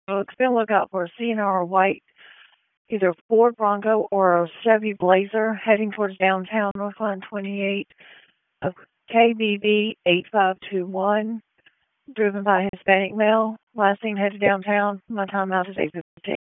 Well, be on the lookout for a CNR white, either Ford Bronco or a Chevy Blazer heading towards downtown Northline 28 of KBB 8521, driven by a Hispanic male. Last seen headed downtown. My time out is 8:15.